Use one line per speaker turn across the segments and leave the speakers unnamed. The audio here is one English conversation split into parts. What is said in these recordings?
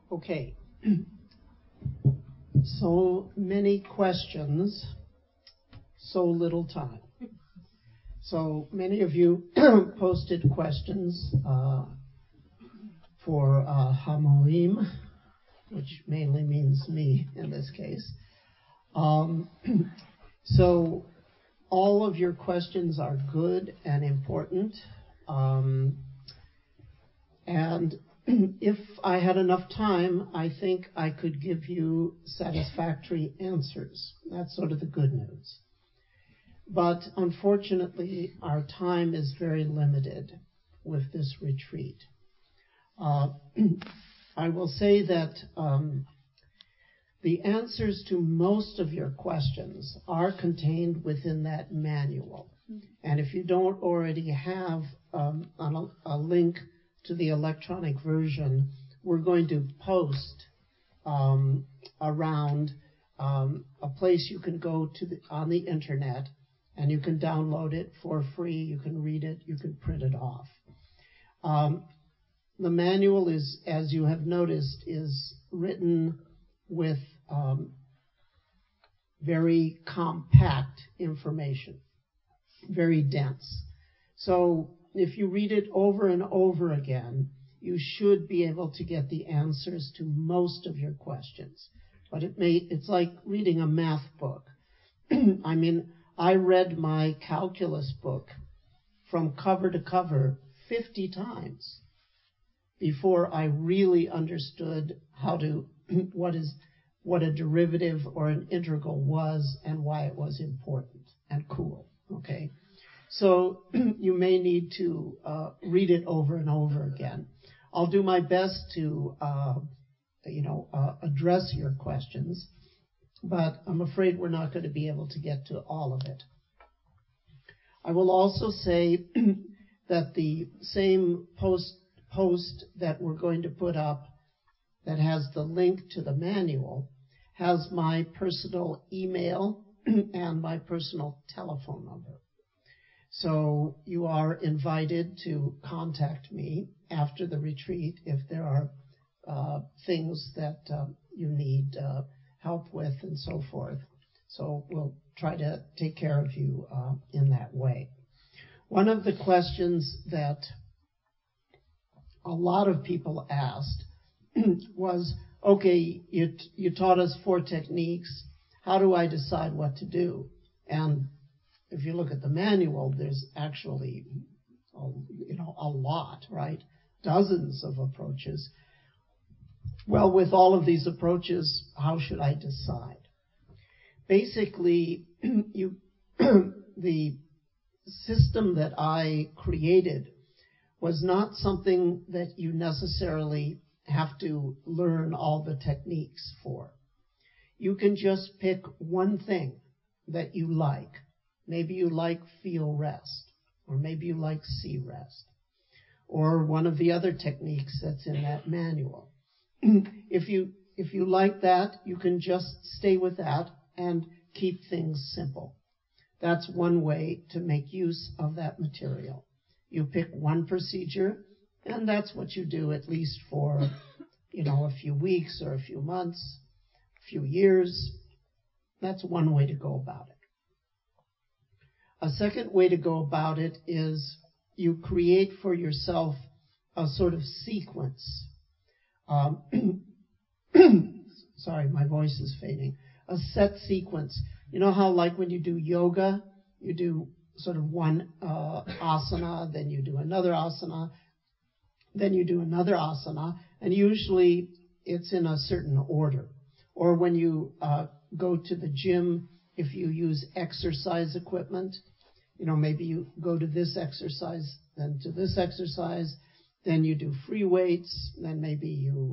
Okay. So many questions, so little time. So many of you posted questions for Hamoim, which mainly means me in this case. So all of your questions are good and important. And if I had enough time, I think I could give you satisfactory answers. That's sort of the good news. But unfortunately, our time is very limited with this retreat. I will say that the answers to most of your questions are contained within that manual. And if you don't already have a link to the electronic version, we're going to post around a place you can go to on the internet, and you can download it for free. You can read it. You can print it off. The manual is, as you have noticed, is written with very compact information, very dense. So if you read it over and over again, you should be able to get the answers to most of your questions. But it's like reading a math book. I mean, I read my calculus book from cover to cover 50 times before I really understood what a derivative or an integral was and why it was important and cool. Okay. So you may need to read it over and over again. I'll do my best to, address your questions, but I'm afraid we're not going to be able to get to all of it. I will also say that the same post that we're going to put up that has the link to the manual has my personal email and my personal telephone number. So you are invited to contact me after the retreat if there are things that you need help with and so forth. So we'll try to take care of you in that way. One of the questions that a lot of people asked was, okay, you taught us 4 techniques. How do I decide what to do? And if you look at the manual, there's actually, a lot, right? Dozens of approaches. Well, with all of these approaches, how should I decide? Basically, the system that I created was not something that you necessarily have to learn all the techniques for. You can just pick one thing that you like. Maybe you like feel rest, or maybe you like see rest, or one of the other techniques that's in that manual. If you like that, you can just stay with that and keep things simple. That's one way to make use of that material. You pick one procedure, and that's what you do at least for, a few weeks or a few months, a few years. That's one way to go about it. A second way to go about it is you create for yourself a sort of sequence. Sorry, my voice is fading. A set sequence. You know how like when you do yoga, you do sort of one asana, then you do another asana, then you do another asana, and usually it's in a certain order. Or when you go to the gym, if you use exercise equipment, maybe you go to this exercise, then to this exercise, then you do free weights, then maybe you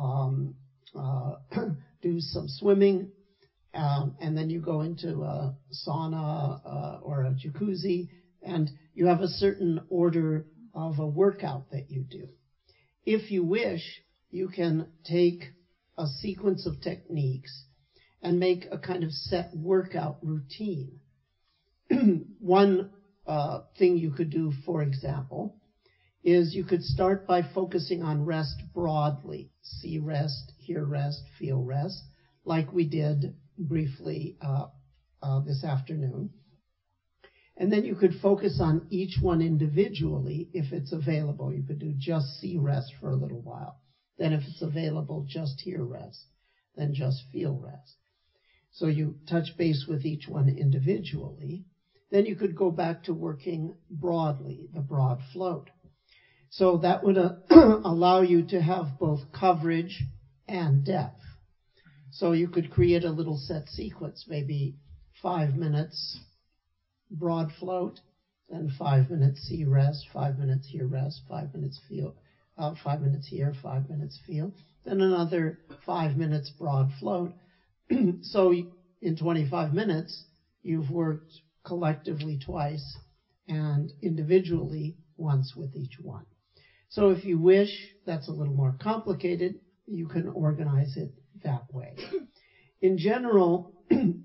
do some swimming, and then you go into a sauna or a jacuzzi, and you have a certain order of a workout that you do. If you wish, you can take a sequence of techniques and make a kind of set workout routine. One thing you could do, for example, is you could start by focusing on rest broadly. See rest, hear rest, feel rest, like we did briefly this afternoon. And then you could focus on each one individually if it's available. You could do just see rest for a little while. Then if it's available, just hear rest. Then just feel rest. So you touch base with each one individually. Then you could go back to working broadly, the broad float. So that would allow you to have both coverage and depth. So you could create a little set sequence, maybe 5 minutes broad float, then 5 minutes see rest, 5 minutes hear rest, 5 minutes feel, 5 minutes hear, 5 minutes feel, then another 5 minutes broad float. So in 25 minutes, you've worked collectively twice and individually once with each one. So if you wish, that's a little more complicated, you can organize it that way. In general,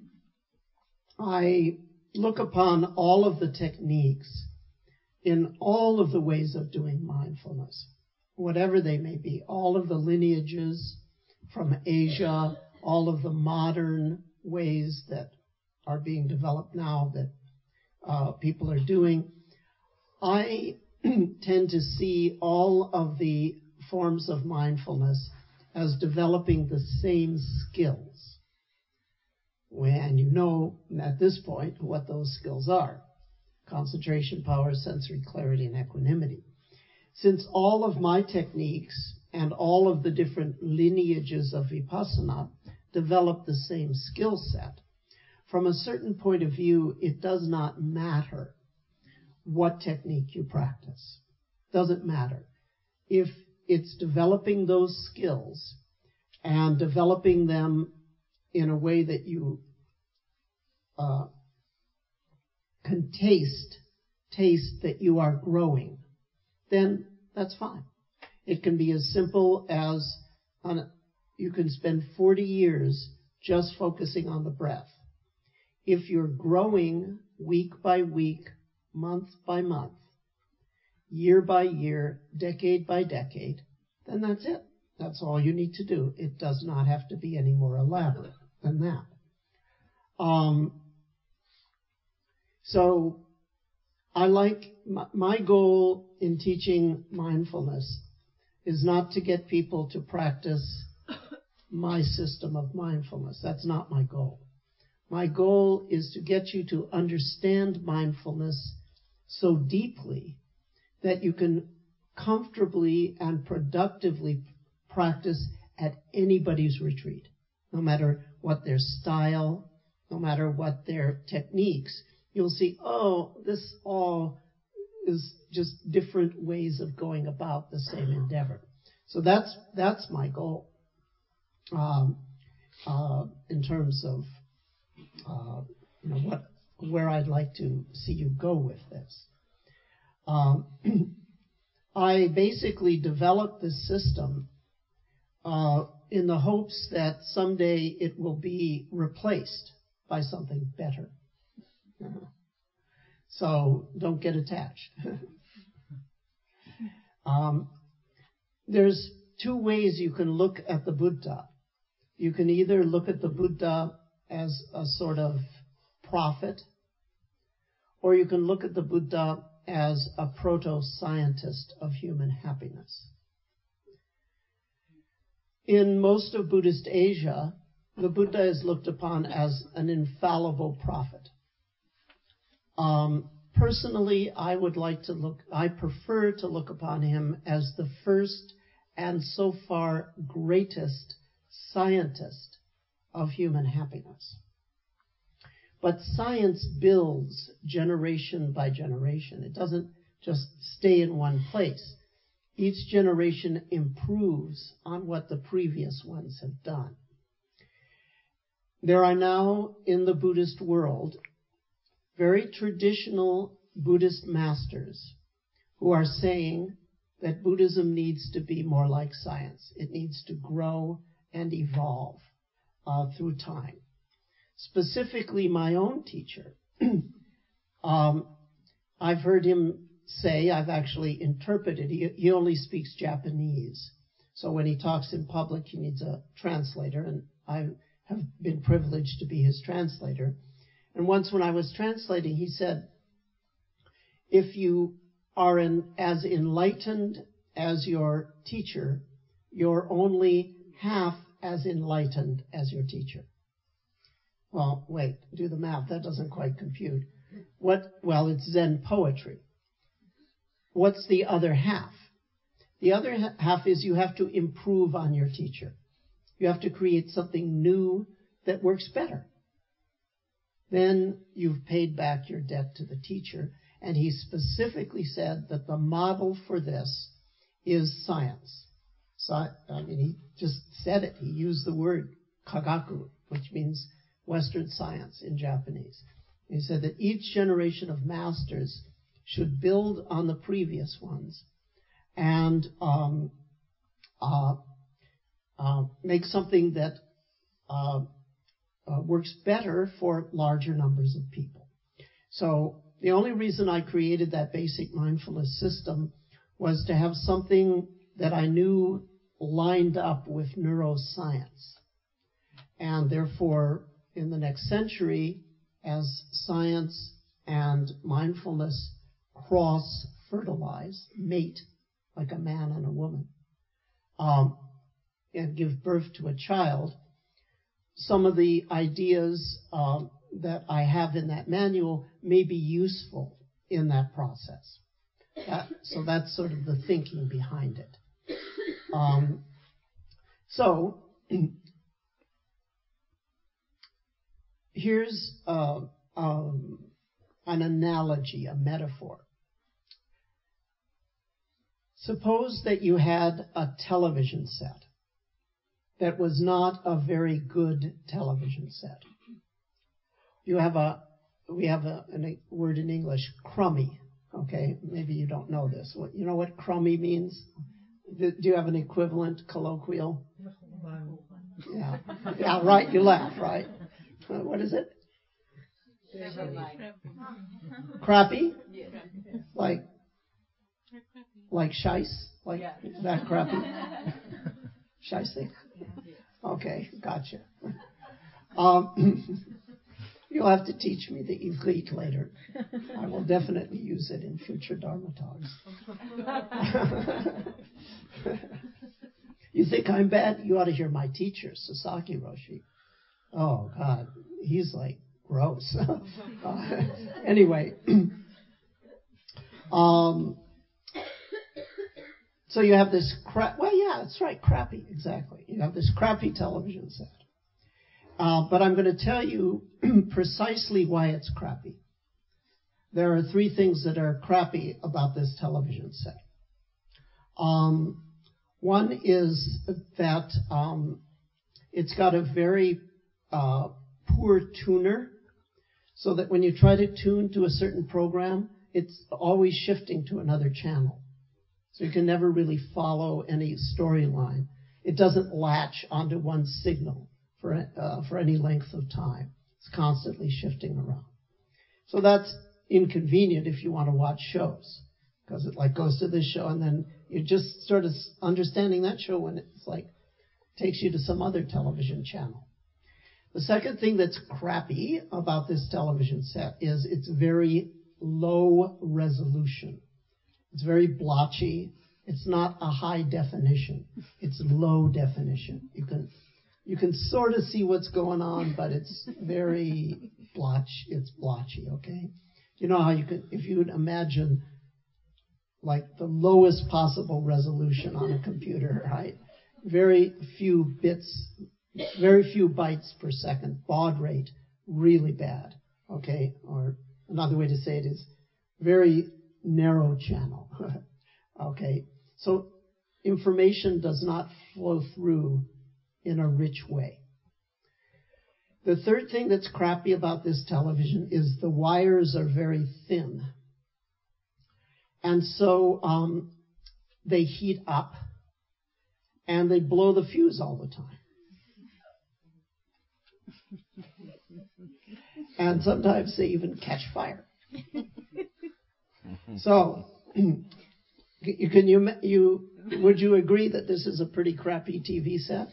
I look upon all of the techniques in all of the ways of doing mindfulness, whatever they may be, all of the lineages from Asia, all of the modern ways that are being developed now that people are doing. I tend to see all of the forms of mindfulness as developing the same skills. And you know at this point what those skills are: concentration, power, sensory clarity, and equanimity. Since all of my techniques and all of the different lineages of Vipassana develop the same skill set, from a certain point of view, it does not matter what technique you practice. Doesn't matter. If it's developing those skills and developing them in a way that you can taste that you are growing, then that's fine. It can be as simple as you can spend 40 years just focusing on the breath. If you're growing week by week, month by month, year by year, decade by decade, then that's it. That's all you need to do. It does not have to be any more elaborate than that. So I like, my goal in teaching mindfulness is not to get people to practice my system of mindfulness. That's not my goal. My goal is to get you to understand mindfulness so deeply that you can comfortably and productively practice at anybody's retreat, no matter what their style, no matter what their techniques. You'll see, oh, this all is just different ways of going about the same endeavor. So that's my goal in terms of where I'd like to see you go with this. I basically developed this system in the hopes that someday it will be replaced by something better. So don't get attached. There's two ways you can look at the Buddha. You can either look at the Buddha as a sort of prophet, or you can look at the Buddha as a proto-scientist of human happiness. In most of Buddhist Asia, the Buddha is looked upon as an infallible prophet. Personally, I prefer to look upon him as the first and so far greatest scientist of human happiness. But science builds generation by generation. It doesn't just stay in one place. Each generation improves on what the previous ones have done. There are now in the Buddhist world very traditional Buddhist masters who are saying that Buddhism needs to be more like science. It needs to grow and evolve through time. Specifically, my own teacher, I've heard him say, I've actually interpreted, he only speaks Japanese. So when he talks in public, he needs a translator, and I have been privileged to be his translator. And once when I was translating, he said, if you are as enlightened as your teacher, you're only half as enlightened as your teacher. Well, wait, do the math. That doesn't quite compute. Well, it's Zen poetry. What's the other half? The other half is you have to improve on your teacher. You have to create something new that works better. Then you've paid back your debt to the teacher. And he specifically said that the model for this is science. So, he just said it. He used the word kagaku, which means Western science in Japanese. He said that each generation of masters should build on the previous ones and make something that works better for larger numbers of people. So the only reason I created that basic mindfulness system was to have something that I knew lined up with neuroscience. And therefore, in the next century, as science and mindfulness cross-fertilize, mate, like a man and a woman, and give birth to a child, some of the ideas that I have in that manual may be useful in that process. So that's sort of the thinking behind it. So here's an analogy, a metaphor. Suppose that you had a television set that was not a very good television set. We have a word in English, crummy. Okay, maybe you don't know this. You know what crummy means? Do you have an equivalent colloquial? Yeah, yeah, right. You laugh, right? What is it? Crappy? Like shice? Like that crappy? Scheisse? Okay, gotcha. You'll have to teach me the Ivrit later. I will definitely use it in future Dharma talks. You think I'm bad? You ought to hear my teacher, Sasaki Roshi. Oh, God. He's like gross. Anyway. So you have this that's right, crappy, exactly. You have this crappy television set. But I'm going to tell you precisely why it's crappy. There are three things that are crappy about this television set. One is that it's got a very poor tuner, so that when you try to tune to a certain program, it's always shifting to another channel. So you can never really follow any storyline. It doesn't latch onto one signal for any length of time. It's constantly shifting around. So that's inconvenient if you want to watch shows, because it like goes to this show and then you're just sort of understanding that show when it's like takes you to some other television channel. The second thing that's crappy about this television set is it's very low resolution. It's very blotchy. It's not a high definition. It's low definition. You can sort of see what's going on, but it's very it's blotchy, okay? You know how if you would imagine like the lowest possible resolution on a computer, right? Very few bytes per second, baud rate, really bad, okay? Or another way to say it is very narrow channel, okay? So information does not flow through in a rich way. The third thing that's crappy about this television is the wires are very thin. And so they heat up and they blow the fuse all the time. And sometimes they even catch fire. So would you agree that this is a pretty crappy TV set?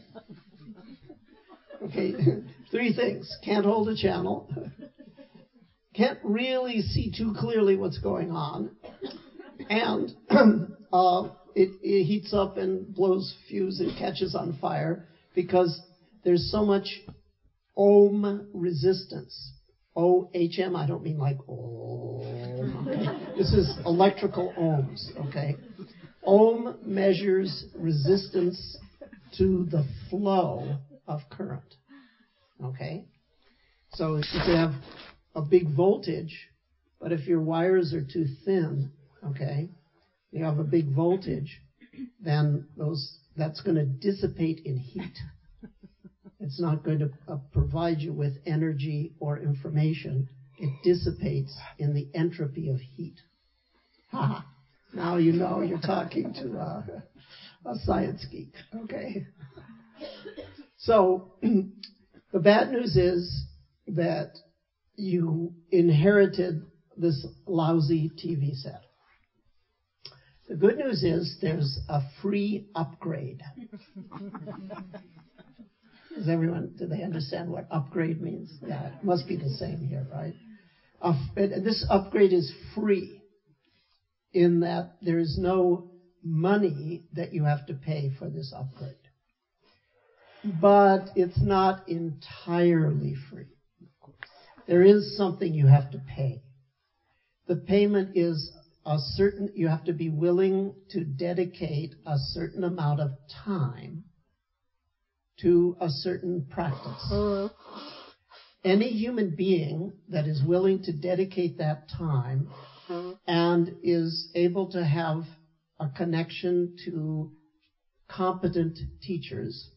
Okay, 3 things. Can't hold a channel. Can't really see too clearly what's going on. And it heats up and blows fuse and catches on fire because there's so much ohm resistance. OHM, I don't mean like ohm. Okay? This is electrical ohms, okay? Ohm measures resistance to the flow of current, okay? So you can have a big voltage, but if your wires are too thin, okay, you have a big voltage, then that's going to dissipate in heat. It's not going to provide you with energy or information. It dissipates in the entropy of heat. Ha! Now you know you're talking to a science geek. Okay. So the bad news is that you inherited this lousy TV set. The good news is there's a free upgrade. Do they understand what upgrade means? Yeah, it must be the same here, right? This upgrade is free in that there is no money that you have to pay for this upgrade. But it's not entirely free. There is something you have to pay. The payment is you have to be willing to dedicate a certain amount of time to a certain practice. Any human being that is willing to dedicate that time and is able to have a connection to competent teachers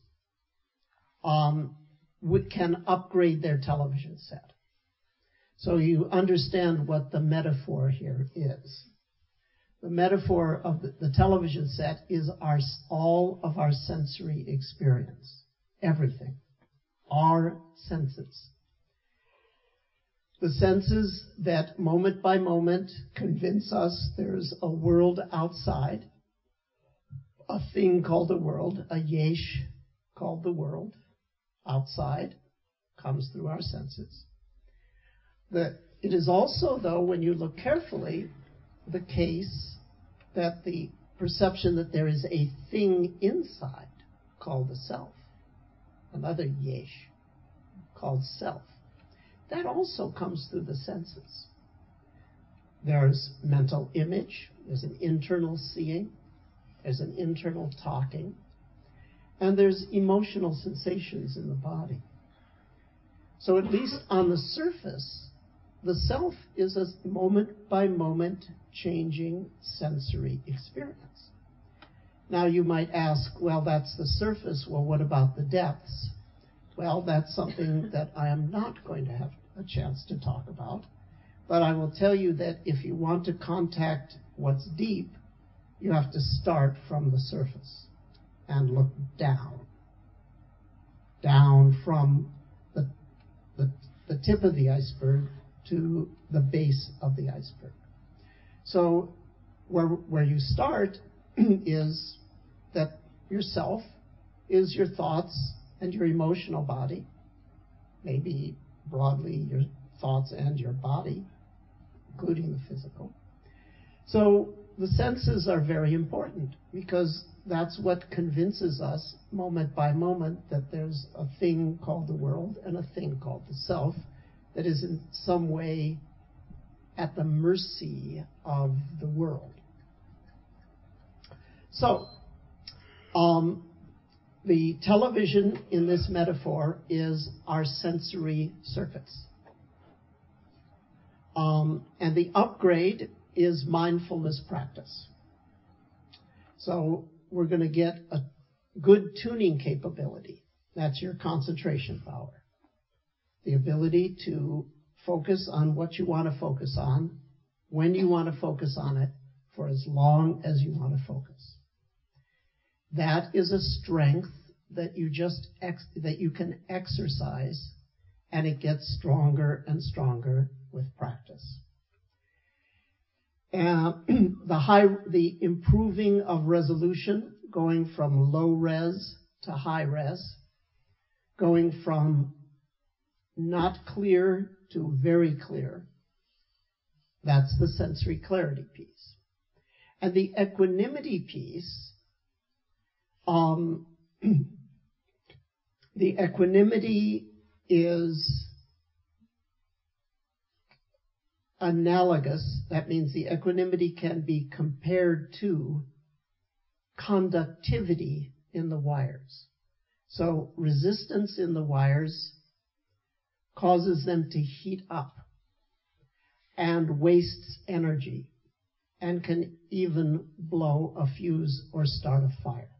can upgrade their television set. So you understand what the metaphor here is. The metaphor of the television set is all of our sensory experience. Everything. Our senses. The senses that moment by moment convince us there's a world outside, a thing called the world, a yesh called the world, outside, comes through our senses. It is also, though, when you look carefully, the case that the perception that there is a thing inside called the self, another yesh called self, that also comes through the senses. There's mental image, there's an internal seeing, there's an internal talking, and there's emotional sensations in the body. So at least on the surface, the self is a moment-by-moment changing sensory experience. Now you might ask, well, that's the surface. Well, what about the depths? Well, that's something that I am not going to have a chance to talk about. But I will tell you that if you want to contact what's deep, you have to start from the surface and look down. Down from the tip of the iceberg to the base of the iceberg. So where you start is that yourself is your thoughts and your emotional body, maybe broadly your thoughts and your body, including the physical. So the senses are very important because that's what convinces us moment by moment that there's a thing called the world and a thing called the self that is in some way at the mercy of the world. So, the television in this metaphor is our sensory circuits. And the upgrade is mindfulness practice. So we're going to get a good tuning capability. That's your concentration power. The ability to focus on what you want to focus on, when you want to focus on it, for as long as you want to focus. That is a strength that you can exercise, and it gets stronger and stronger with practice. The improving of resolution, going from low res to high res, going from not clear to very clear. That's the sensory clarity piece. And the equanimity piece, the equanimity is analogous. That means the equanimity can be compared to conductivity in the wires. So resistance in the wires causes them to heat up and wastes energy and can even blow a fuse or start a fire.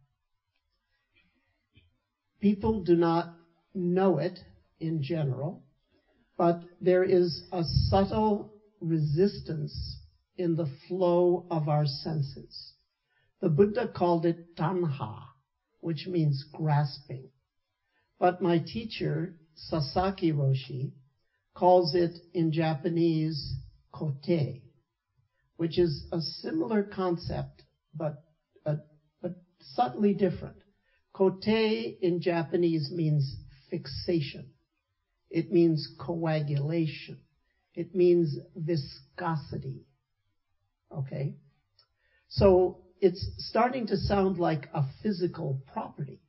People do not know it in general, but there is a subtle resistance in the flow of our senses. The Buddha called it tanha, which means grasping. But my teacher, Sasaki Roshi, calls it in Japanese kote, which is a similar concept, but subtly different. Kote in Japanese means fixation. It means coagulation. It means viscosity. Okay? So it's starting to sound like a physical property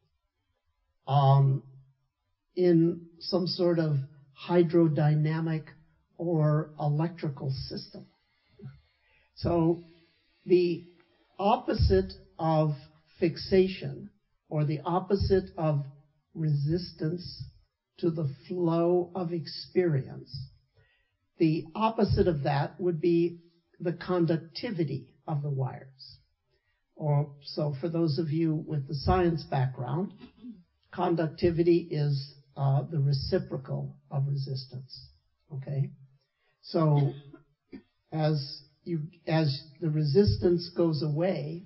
in some sort of hydrodynamic or electrical system. So the opposite of fixation, or the opposite of resistance to the flow of experience, the opposite of that would be the conductivity of the wires. Or so for those of you with the science background, conductivity is the reciprocal of resistance. Okay? So as the resistance goes away,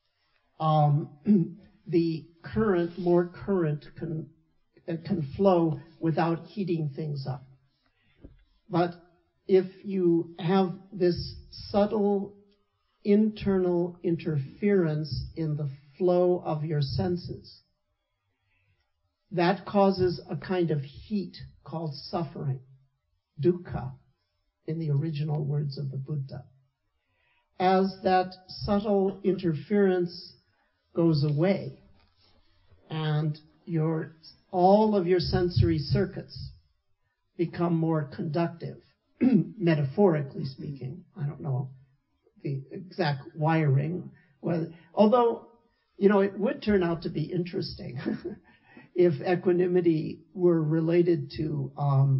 the more current can flow without heating things up. But if you have this subtle internal interference in the flow of your senses, that causes a kind of heat called suffering, dukkha, in the original words of the Buddha. As that subtle interference goes away and all of your sensory circuits become more conductive, metaphorically speaking. I don't know the exact wiring, although, it would turn out to be interesting if equanimity were related to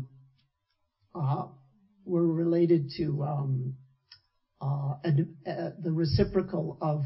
the reciprocal of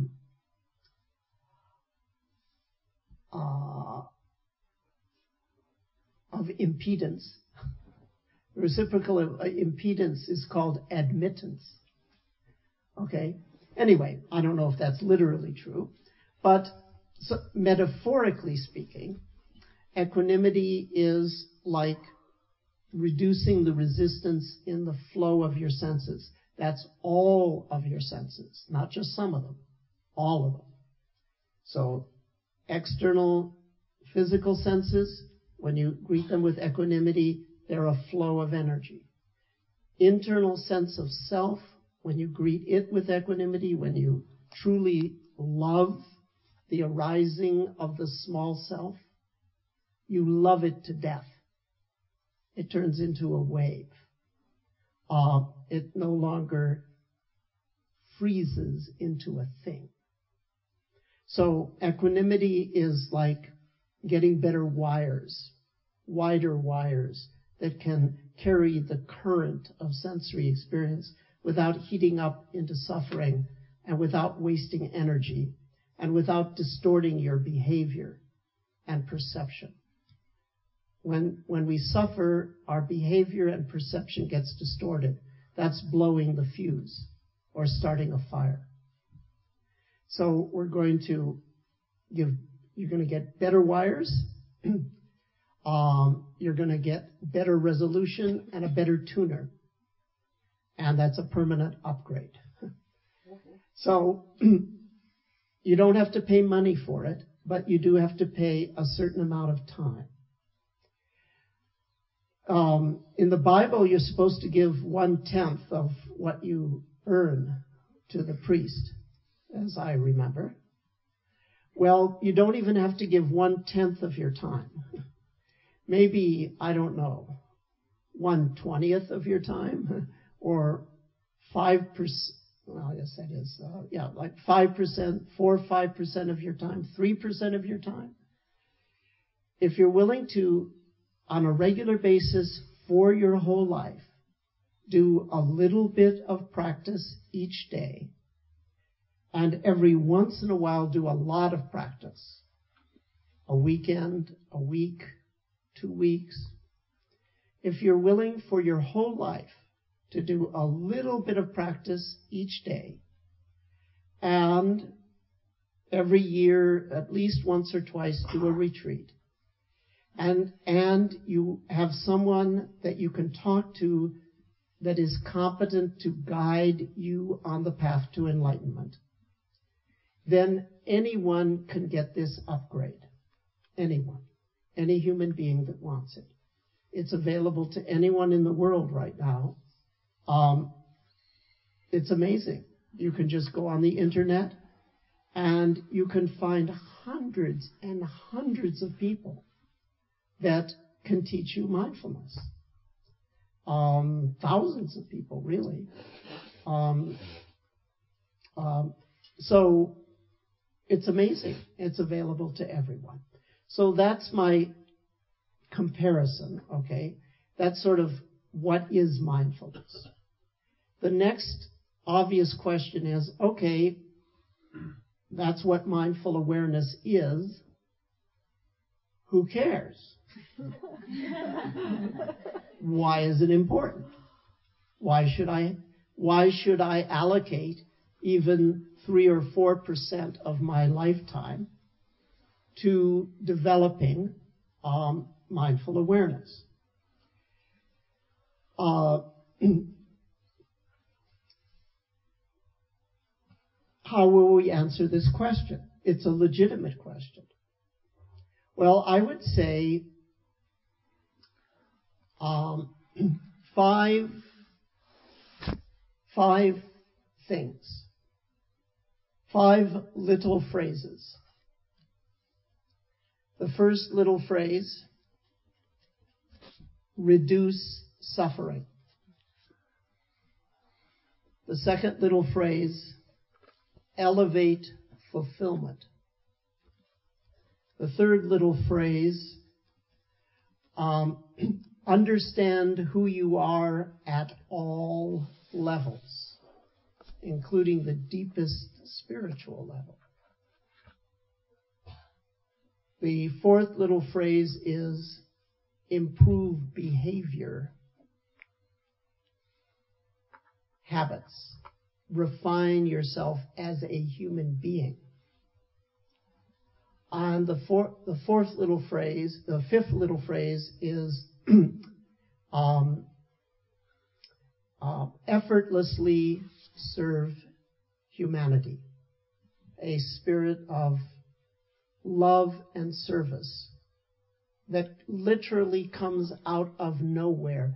impedance. The reciprocal of impedance is called admittance. Okay? Anyway, I don't know if that's literally true, but metaphorically speaking, equanimity is like reducing the resistance in the flow of your senses. That's all of your senses, not just some of them, all of them. So external physical senses, when you greet them with equanimity, they're a flow of energy. Internal sense of self, when you greet it with equanimity, when you truly love the arising of the small self, you love it to death. It turns into a wave. It no longer freezes into a thing. So equanimity is like getting better wires, wider wires that can carry the current of sensory experience without heating up into suffering and without wasting energy and without distorting your behavior and perception. When we suffer, our behavior and perception gets distorted. That's blowing the fuse or starting a fire. So you're going to get better wires, you're going to get better resolution and a better tuner. And that's a permanent upgrade. So you don't have to pay money for it, but you do have to pay a certain amount of time. In the Bible, you're supposed to give 1/10 of what you earn to the priest, as I remember. Well, you don't even have to give 1/10 of your time. Maybe, I don't know, 1/20 of your time, or 5%. Well, yes, that is, like 5%, 4 or 5% of your time, 3% of your time. If you're willing to, on a regular basis for your whole life, do a little bit of practice each day, and every once in a while do a lot of practice, a weekend, a week, 2 weeks. If you're willing for your whole life to do a little bit of practice each day, and every year, at least once or twice, do a retreat, and you have someone that you can talk to that is competent to guide you on the path to enlightenment, then anyone can get this upgrade. Anyone. Any human being that wants it. It's available to anyone in the world right now. It's amazing. You can just go on the internet and you can find hundreds and hundreds of people that can teach you mindfulness. Thousands of people, really. So it's amazing. It's available to everyone. So that's my comparison, okay? That's sort of what is mindfulness. The next obvious question is, okay, that's what mindful awareness is. Who cares? Why is it important? Why should I allocate even 3 or 4% of my lifetime to developing mindful awareness? How will we answer this question? It's a legitimate question. Well, I would say 5 things. 5 little phrases. The first little phrase, reduce suffering. The second little phrase, elevate fulfillment. The third little phrase, understand who you are at all levels, including the deepest spiritual level. The fourth little phrase is improve behavior, habits. Refine yourself as a human being. And the fifth little phrase is effortlessly serve humanity. A spirit of love and service that literally comes out of nowhere,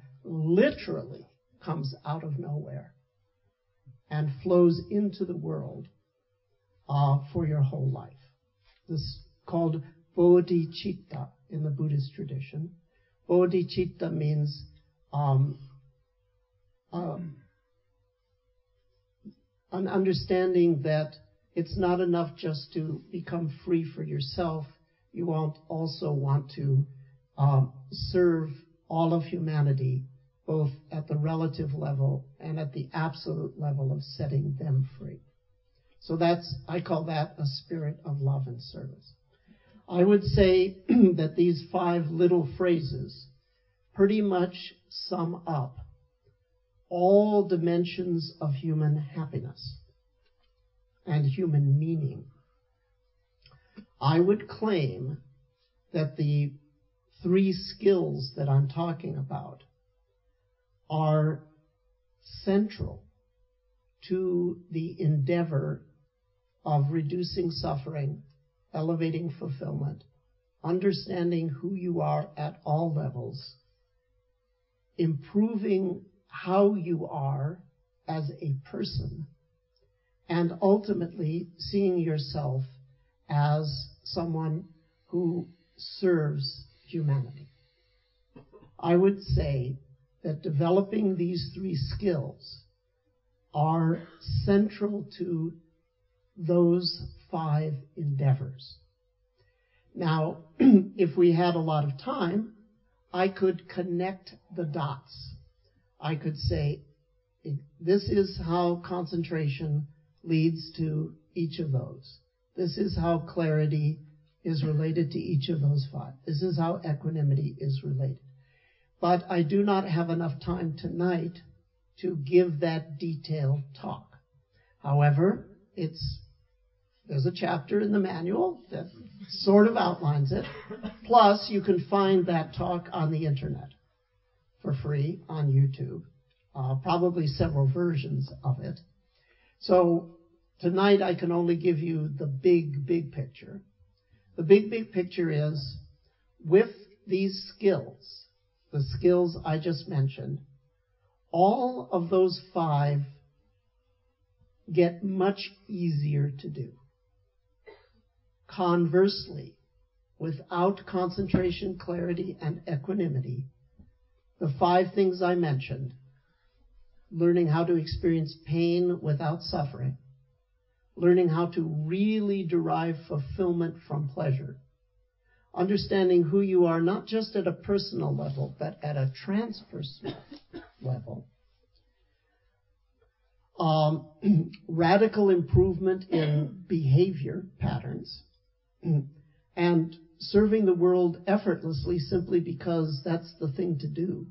and flows into the world for your whole life. This is called bodhicitta in the Buddhist tradition. Bodhicitta means an understanding that it's not enough just to become free for yourself. You also want to serve all of humanity, both at the relative level and at the absolute level of setting them free. So I call that a spirit of love and service. I would say that these 5 little phrases pretty much sum up all dimensions of human happiness and human meaning. I would claim that the 3 skills that I'm talking about are central to the endeavor of reducing suffering, elevating fulfillment, understanding who you are at all levels, improving how you are as a person, and ultimately seeing yourself as someone who serves humanity. I would say that developing these 3 skills are central to those 5 endeavors. Now, if we had a lot of time, I could connect the dots. I could say, this is how concentration leads to each of those. This is how clarity is related to each of those 5. This is how equanimity is related. But I do not have enough time tonight to give that detailed talk. However, there's a chapter in the manual that sort of outlines it. Plus, you can find that talk on the internet for free on YouTube. Probably several versions of it. So tonight I can only give you the big picture. The big picture is, with these skills, the skills I just mentioned, all of those 5 get much easier to do. Conversely, without concentration, clarity, and equanimity, the 5 things I mentioned, learning how to experience pain without suffering, learning how to really derive fulfillment from pleasure, understanding who you are not just at a personal level, but at a transpersonal level, radical improvement in behavior patterns, and serving the world effortlessly simply because that's the thing to do.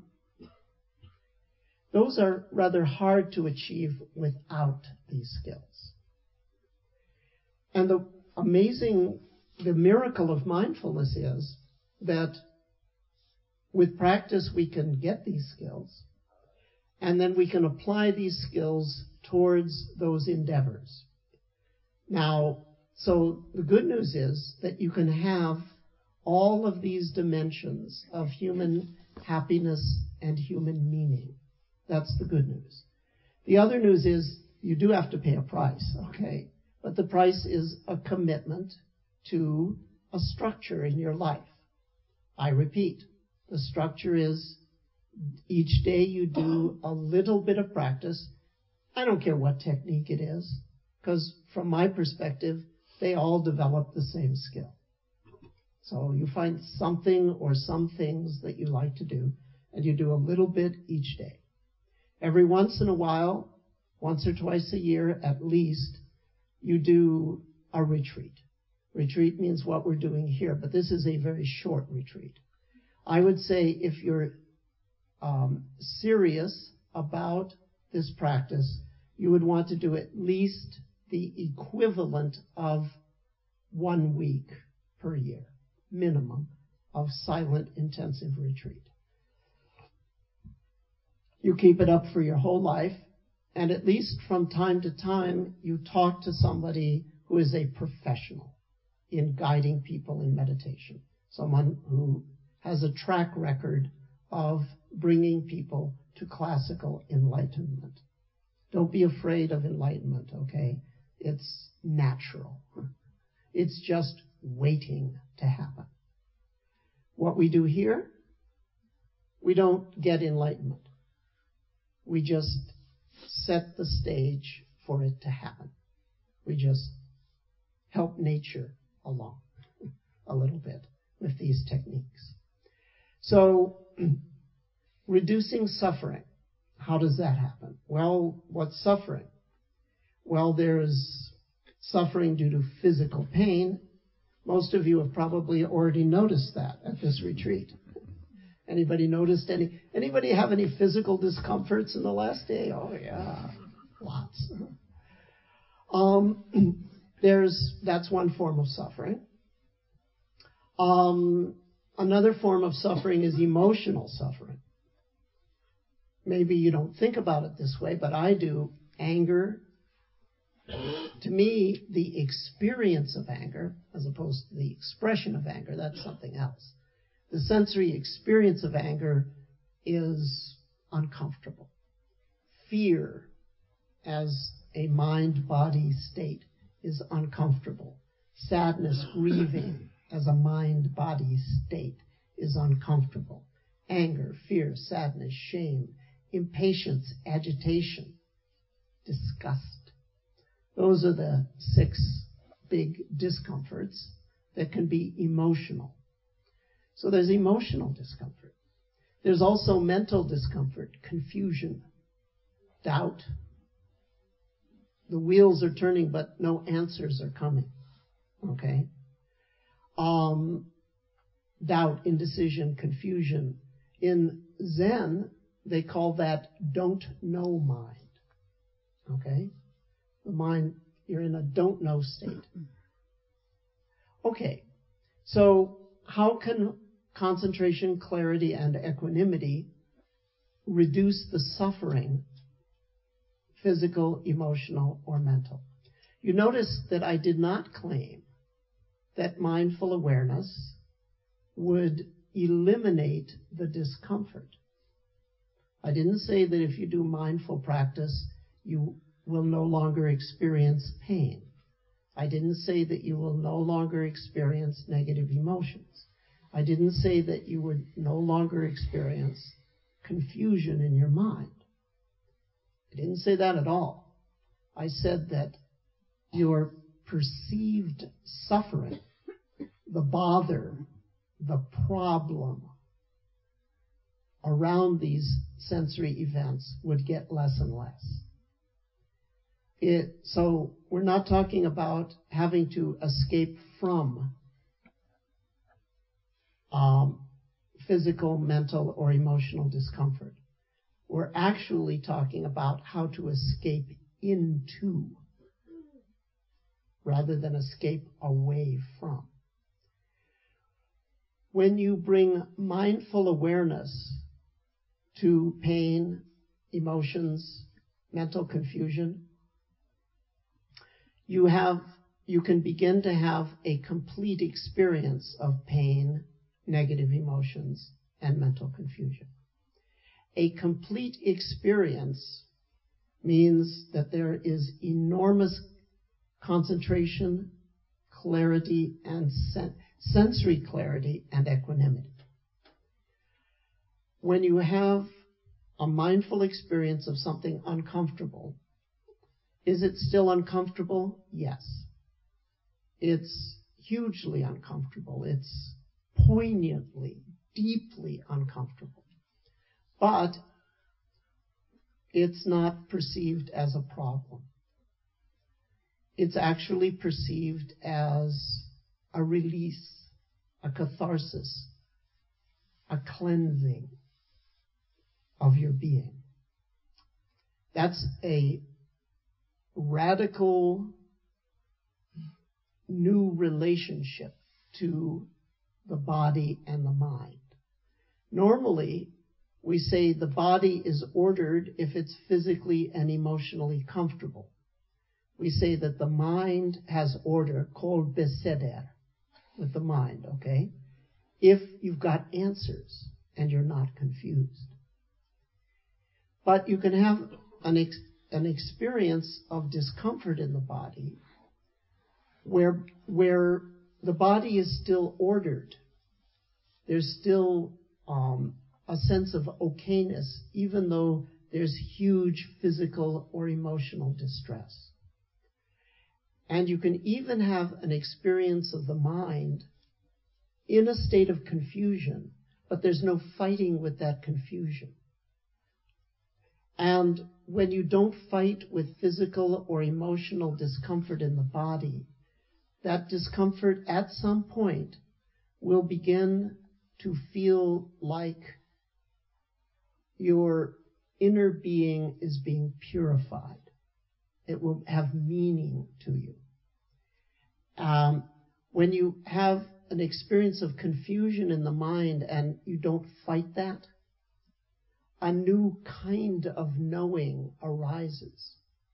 Those are rather hard to achieve without these skills. And the miracle of mindfulness is that with practice we can get these skills, and then we can apply these skills towards those endeavors. Now, so the good news is that you can have all of these dimensions of human happiness and human meaning. That's the good news. The other news is you do have to pay a price, okay? But the price is a commitment to a structure in your life. I repeat, the structure is each day you do a little bit of practice. I don't care what technique it is, because from my perspective, they all develop the same skill. So you find something or some things that you like to do, and you do a little bit each day. Every once in a while, once or twice a year at least, you do a retreat. Retreat means what we're doing here, but this is a very short retreat. I would say if you're serious about this practice, you would want to do at least the equivalent of 1 week per year, minimum, of silent intensive retreat. You keep it up for your whole life, and at least from time to time, you talk to somebody who is a professional in guiding people in meditation, someone who has a track record of bringing people to classical enlightenment. Don't be afraid of enlightenment, okay? It's natural. It's just waiting to happen. What we do here, we don't get enlightenment. We just set the stage for it to happen. We just help nature along a little bit with these techniques. So, reducing suffering. How does that happen? Well, what's suffering? Well, there's suffering due to physical pain. Most of you have probably already noticed that at this retreat. Anybody noticed anybody have any physical discomforts in the last day? Oh yeah, lots. That's one form of suffering. Another form of suffering is emotional suffering. Maybe you don't think about it this way, but I do. anger. To me, the experience of anger, as opposed to the expression of anger, that's something else. The sensory experience of anger is uncomfortable. Fear, as a mind-body state, is uncomfortable. Sadness, grieving, as a mind-body state, is uncomfortable. Anger, fear, sadness, shame, impatience, agitation, disgust. Those are the 6 big discomforts that can be emotional. So there's emotional discomfort. There's also mental discomfort, confusion, doubt. The wheels are turning, but no answers are coming. Okay? Doubt, indecision, confusion. In Zen, they call that don't know mind. Okay? The mind, you're in a don't know state. Okay, so how can concentration, clarity, and equanimity reduce the suffering, physical, emotional, or mental? You notice that I did not claim that mindful awareness would eliminate the discomfort. I didn't say that if you do mindful practice, you will no longer experience pain. I didn't say that you will no longer experience negative emotions. I didn't say that you would no longer experience confusion in your mind. I didn't say that at all. I said that your perceived suffering, the bother, the problem around these sensory events would get less and less. So we're not talking about having to escape from physical, mental, or emotional discomfort. We're actually talking about how to escape into rather than escape away from. When you bring mindful awareness to pain, emotions, mental confusion, you can begin to have a complete experience of pain, negative emotions, and mental confusion. A complete experience means that there is enormous concentration, clarity, and sensory clarity and equanimity. When you have a mindful experience of something uncomfortable, is it still uncomfortable? Yes. It's hugely uncomfortable. It's poignantly, deeply uncomfortable. But it's not perceived as a problem. It's actually perceived as a release, a catharsis, a cleansing of your being. That's a radical new relationship to the body and the mind. Normally, we say the body is ordered if it's physically and emotionally comfortable. We say that the mind has order, called beseder, with the mind, okay? If you've got answers and you're not confused. But you can have an experience of discomfort in the body where the body is still ordered. There's still a sense of okayness, even though there's huge physical or emotional distress. And you can even have an experience of the mind in a state of confusion, but there's no fighting with that confusion. And when you don't fight with physical or emotional discomfort in the body, that discomfort at some point will begin to feel like your inner being is being purified. It will have meaning to you. When you have an experience of confusion in the mind and you don't fight that, a new kind of knowing arises.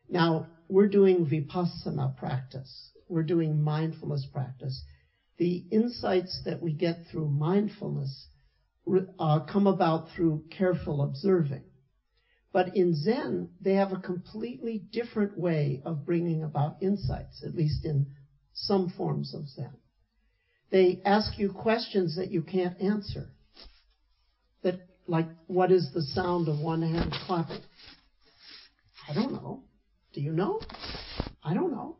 Now, we're doing vipassana practice. We're doing mindfulness practice. The insights that we get through mindfulness come about through careful observing. But in Zen, they have a completely different way of bringing about insights, at least in some forms of Zen. They ask you questions that you can't answer. That, like, what is the sound of one hand clapping? I don't know. Do you know? I don't know.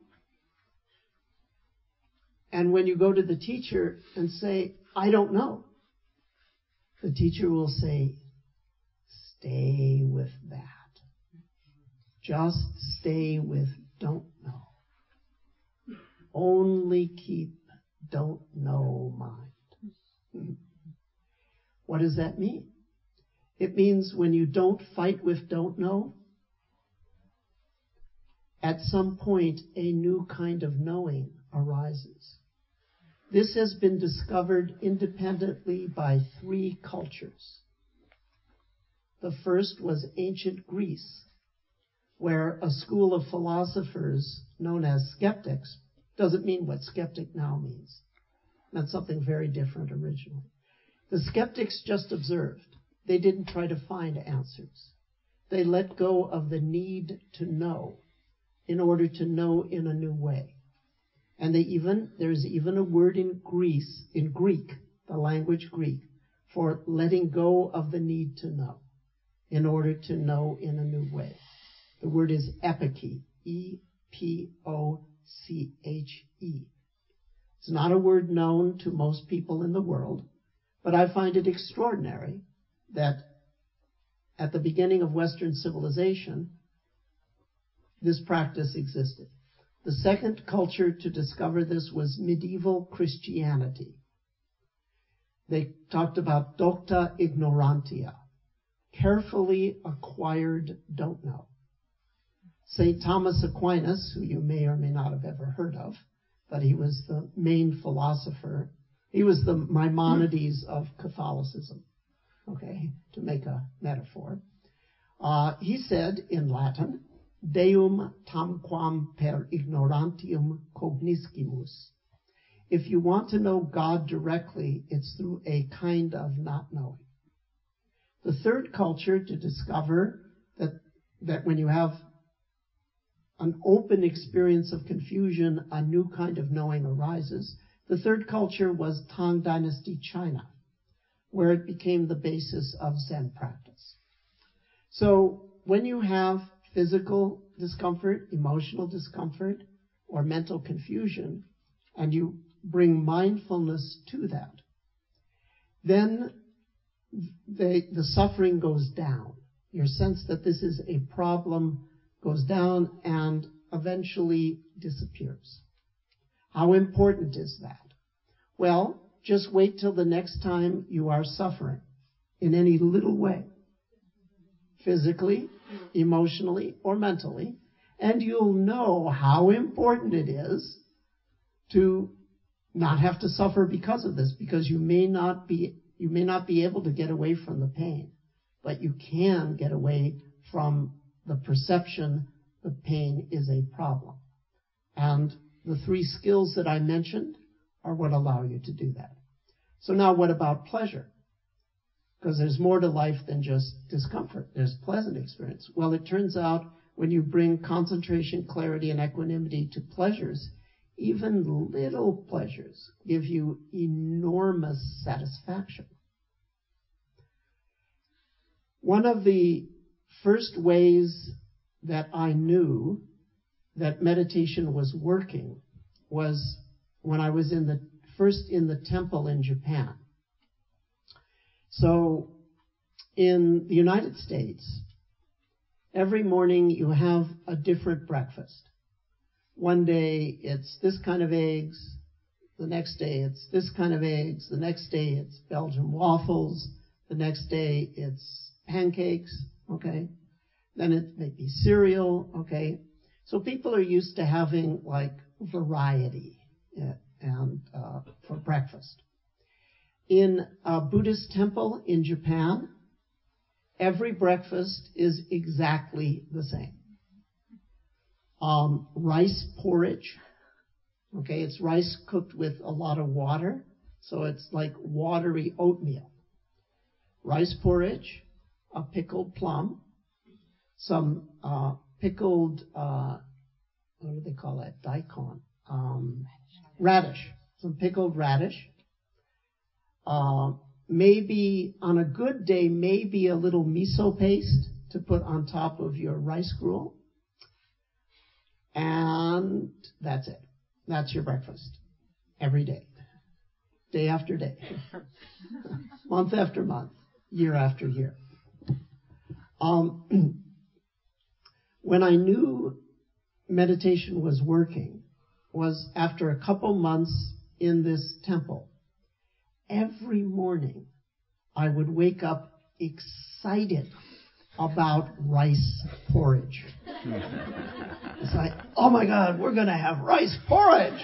And when you go to the teacher and say, I don't know, the teacher will say, stay with that. Just stay with don't know. Only keep don't know mind. What does that mean? It means when you don't fight with don't know, at some point a new kind of knowing arises. This has been discovered independently by 3 cultures. The first was ancient Greece, where a school of philosophers known as skeptics doesn't mean what skeptic now means. It meant something very different originally. The skeptics just observed. They didn't try to find answers. They let go of the need to know in order to know in a new way. And there's even a word in Greek, the language Greek, for letting go of the need to know in order to know in a new way. The word is epike, E-P-O-C-H-E. It's not a word known to most people in the world, but I find it extraordinary that at the beginning of Western civilization, this practice existed. The second culture to discover this was medieval Christianity. They talked about docta ignorantia, carefully acquired don't know. St. Thomas Aquinas, who you may or may not have ever heard of, but he was the main philosopher. He was the Maimonides of Catholicism, okay, to make a metaphor. He said in Latin, Deum tamquam per ignorantium cognoscimus. If you want to know God directly, it's through a kind of not knowing. The third culture to discover that when you have an open experience of confusion, a new kind of knowing arises. The third culture was Tang Dynasty China, where it became the basis of Zen practice. So when you have physical discomfort, emotional discomfort, or mental confusion, and you bring mindfulness to that, then the suffering goes down. Your sense that this is a problem goes down and eventually disappears. How important is that? Well, just wait till the next time you are suffering in any little way, physically, emotionally, or mentally, and you'll know how important it is to not have to suffer because of this, because you may not be able to get away from the pain, but you can get away from the perception the pain is a problem. And the 3 skills that I mentioned are what allow you to do that. So now what about pleasure? Because there's more to life than just discomfort. There's pleasant experience. Well, it turns out when you bring concentration, clarity, and equanimity to pleasures, even little pleasures give you enormous satisfaction. One of the first ways that I knew that meditation was working was when I was first in the temple in Japan. So in the United States, every morning you have a different breakfast. One day it's this kind of eggs, the next day it's this kind of eggs, the next day it's Belgian waffles, the next day it's pancakes, okay? Then it may be cereal, okay? So people are used to having like variety for breakfast. In a Buddhist temple in Japan, every breakfast is exactly the same. Rice porridge. Okay, it's rice cooked with a lot of water, so it's like watery oatmeal. Rice porridge, a pickled plum, some pickled, what do they call that? Daikon. Radish. Some pickled radish. Maybe, on a good day, maybe a little miso paste to put on top of your rice gruel. And that's it. That's your breakfast. Every day. Day after day. Month after month. Year after year. When I knew meditation was working was after a couple months in this temple. Every morning I would wake up excited about rice porridge. It's like, oh my God, we're going to have rice porridge.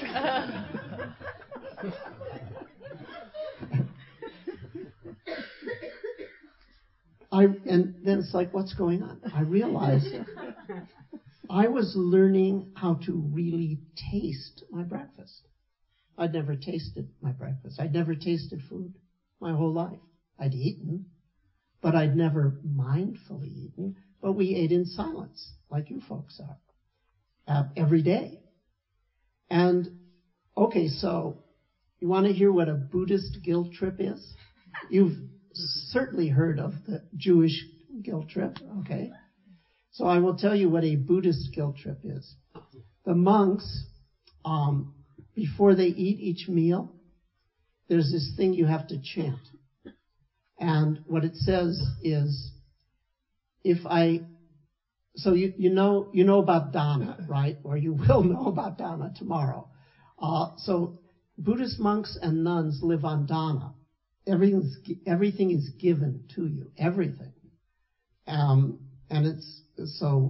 And then it's like, what's going on? I realized I was learning how to really taste my breakfast. I'd never tasted my breakfast. I'd never tasted food my whole life. I'd eaten, but I'd never mindfully eaten. But we ate in silence, like you folks are, every day. And, okay, so you want to hear what a Buddhist guilt trip is? You've certainly heard of the Jewish guilt trip, okay? So I will tell you what a Buddhist guilt trip is. The monks, before they eat each meal, there's this thing you have to chant. And what it says is, so you know about dana, right? Or you will know about dana tomorrow. So Buddhist monks and nuns live on dana. Everything is given to you. Everything. And it's so.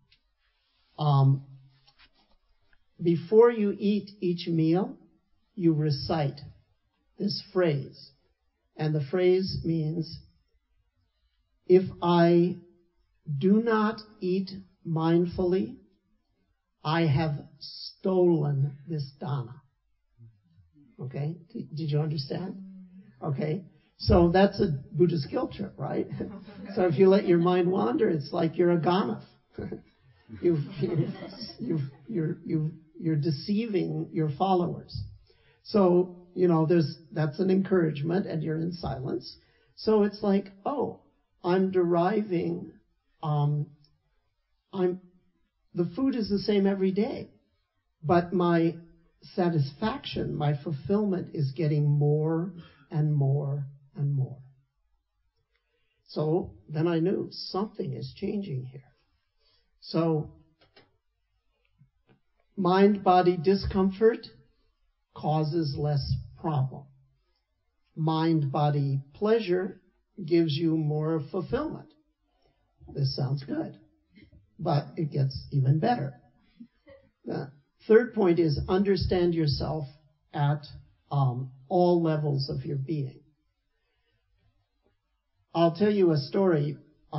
Before you eat each meal, you recite this phrase. And the phrase means, if I do not eat mindfully, I have stolen this dana. Okay? Did you understand? Okay? So that's a Buddhist guilt trip, right? So if you let your mind wander, it's like you're a ganath. You're deceiving your followers. So, that's an encouragement, and you're in silence. So it's like, I'm deriving, the food is the same every day, but my satisfaction, my fulfillment is getting more and more and more. So then I knew something is changing here. So, mind-body discomfort causes less problem. Mind-body pleasure gives you more fulfillment. This sounds good, but it gets even better. The third point is understand yourself at all levels of your being. I'll tell you a story.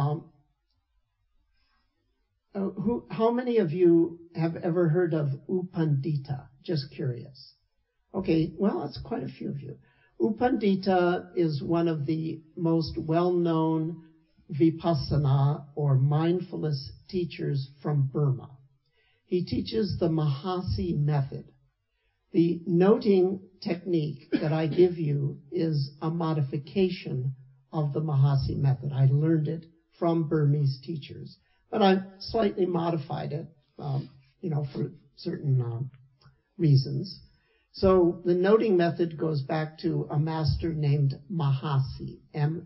How many of you have ever heard of U Pandita? Just curious. Okay, well, that's quite a few of you. U Pandita is one of the most well-known Vipassana or mindfulness teachers from Burma. He teaches the Mahasi method. The noting technique that I give you is a modification of the Mahasi method. I learned it from Burmese teachers, but I've slightly modified it, for certain reasons. So the noting method goes back to a master named Mahasi,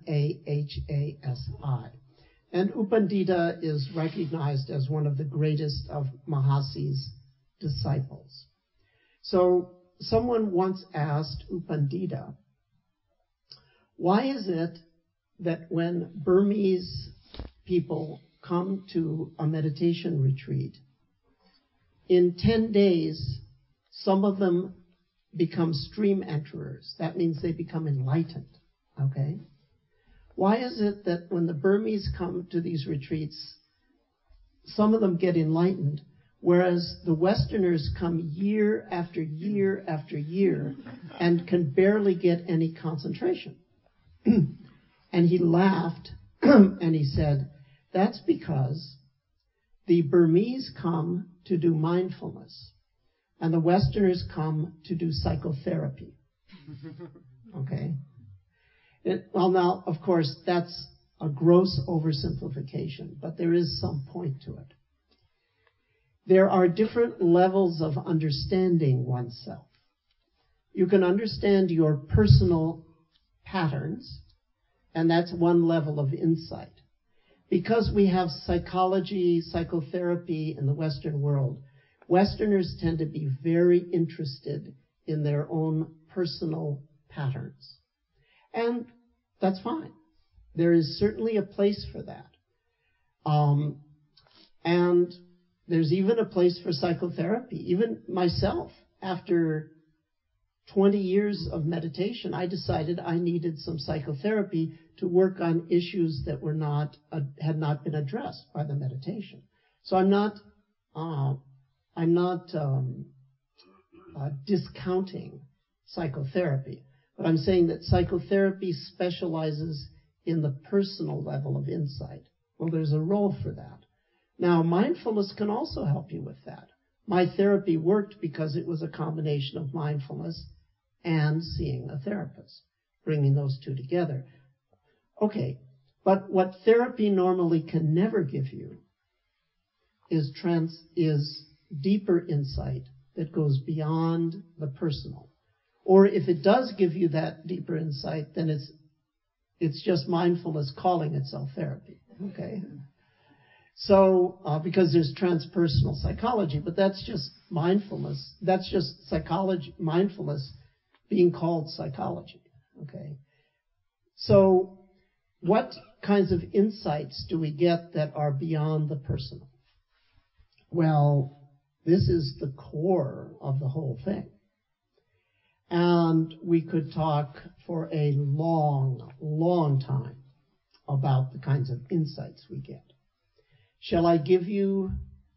Mahasi. And U Pandita is recognized as one of the greatest of Mahasi's disciples. So someone once asked U Pandita, why is it that when Burmese people come to a meditation retreat, in 10 days, some of them become stream enterers. That means they become enlightened. Okay? Why is it that when the Burmese come to these retreats, some of them get enlightened, Whereas the Westerners come year after year after year and can barely get any concentration. And he laughed and he said, that's because the Burmese come to do mindfulness and the Westerners come to do psychotherapy. Okay? Well, now, of course, that's a gross oversimplification, but there is some point to it. There are different levels of understanding oneself. You can understand your personal patterns, and that's one level of insight. Because we have psychology, psychotherapy in the Western world, Westerners tend to be very interested in their own personal patterns. And that's fine. There is certainly a place for that. And there's even a place for psychotherapy. Even myself, after 20 years of meditation, I decided I needed some psychotherapy to work on issues that were had not been addressed by the meditation. So I'm not discounting psychotherapy, but I'm saying that psychotherapy specializes in the personal level of insight. Well, there's a role for that. Now, mindfulness can also help you with that. My therapy worked because it was a combination of mindfulness and seeing a therapist, bringing those two together. Okay, but what therapy normally can never give you is deeper insight that goes beyond the personal. Or if it does give you that deeper insight, then it's just mindfulness calling itself therapy. Okay? So, because there's transpersonal psychology, but that's just mindfulness. That's just psychology, mindfulness being called psychology. Okay? So, what kinds of insights do we get that are beyond the personal? Well, this is the core of the whole thing. And we could talk for a long, long time about the kinds of insights we get. Shall I give you,